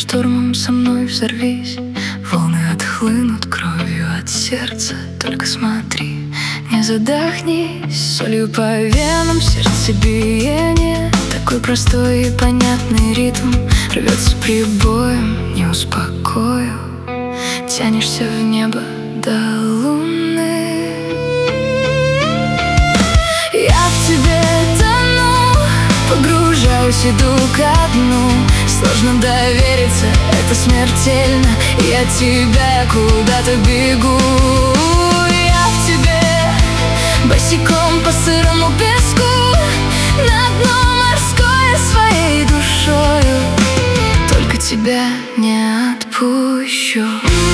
штормом со мной взорвись. Волны отхлынут кровью от сердца. Только смотри, не задохнись. Солью по венам сердцебиение. Такой простой и понятный ритм рвется прибоем, не успокою. Тянешься в небо до луны. Я в тебе тону, погружаюсь, иду ко дну. Сложно довериться, это смертельно. Я тебя куда-то бегу. Я в тебе босиком по сырому песку, на дно морское своей душою. Только тебя не отпущу.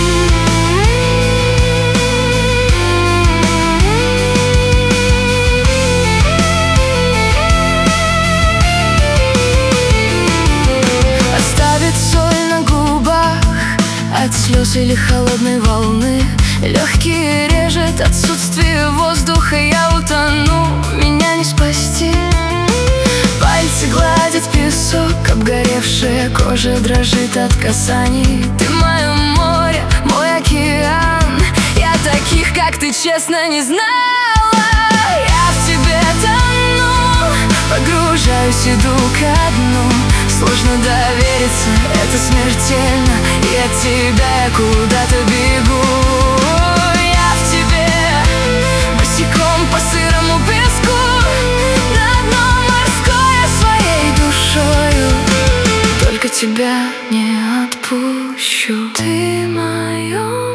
От слез или холодной волны легкие режет отсутствие воздуха. Я утону, меня не спасти. Пальцы гладят песок, обгоревшая кожа дрожит от касаний. Ты мое море, мой океан. Я таких, как ты, честно не знала. Я в тебе тону, погружаюсь, иду ко дну. Сложно довериться, это смертельно. Я тебя куда-то бегу. Я в тебе босиком по сырому песку, на дно морское своей душою. Только тебя не отпущу. Ты мое